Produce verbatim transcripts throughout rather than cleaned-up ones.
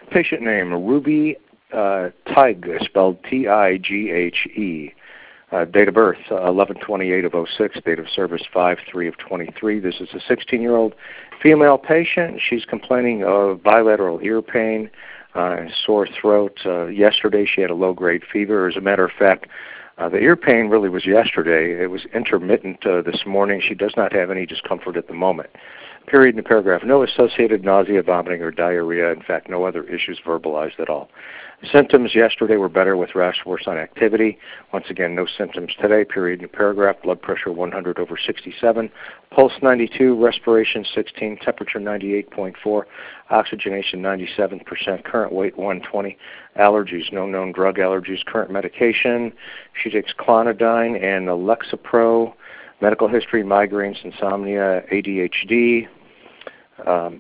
Patient name, Ruby uh, Tighe, spelled T I G H E. Uh, date of birth, uh, eleven twenty-eight of oh six. Date of service, five three of twenty-three. This is a sixteen-year-old female patient. She's complaining of bilateral ear pain, uh, sore throat. Uh, yesterday she had a low-grade fever. As a matter of fact, uh, the ear pain really was yesterday. It was intermittent uh, this morning. She does not have any discomfort at the moment. Period in the paragraph. No associated nausea, vomiting, or diarrhea. In fact, no other issues verbalized at all. Symptoms yesterday were better with rash, worse on activity. Once again, no symptoms today. Period in the paragraph. Blood pressure one hundred over sixty-seven. Pulse ninety-two. Respiration sixteen. Temperature ninety-eight point four. Oxygenation ninety-seven percent. Current weight one twenty. Allergies, no known drug allergies. Current medication. She takes Clonidine and Lexapro. Medical history, migraines, insomnia, A D H D, um,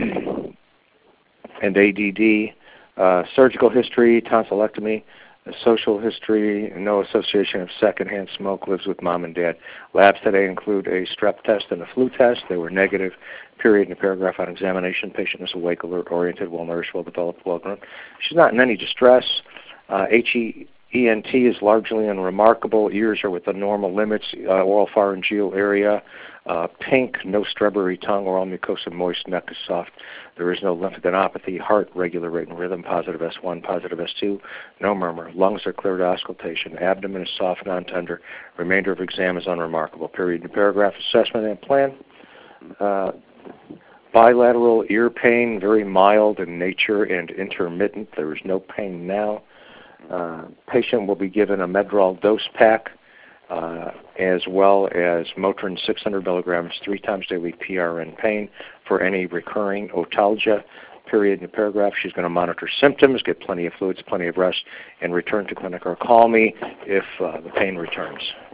and A D D. Uh, surgical history, tonsillectomy. Social history, no association of secondhand smoke, lives with mom and dad. Labs today include a strep test and a flu test. They were negative. Period in the paragraph. On examination, patient is awake, alert, oriented, well-nourished, well-developed, well-grown. She's not in any distress. Uh, H E N T is largely unremarkable. Ears are within normal limits. Uh, oral pharyngeal area, uh, pink, no strawberry tongue. Oral mucosa moist, neck is soft. There is no lymphadenopathy. Heart regular rate and rhythm, positive S one, positive S two. No murmur. Lungs are clear to auscultation. Abdomen is soft, non-tender. Remainder of exam is unremarkable. Period in the paragraph. Assessment and plan. Uh, bilateral ear pain, very mild in nature and intermittent. There is no pain now. Uh, patient will be given a Medrol dose pack uh, as well as Motrin six hundred milligrams three times daily P R N pain for any recurring otalgia. Period in the paragraph. She's going to monitor symptoms, get plenty of fluids, plenty of rest, and return to clinic or call me if uh, the pain returns.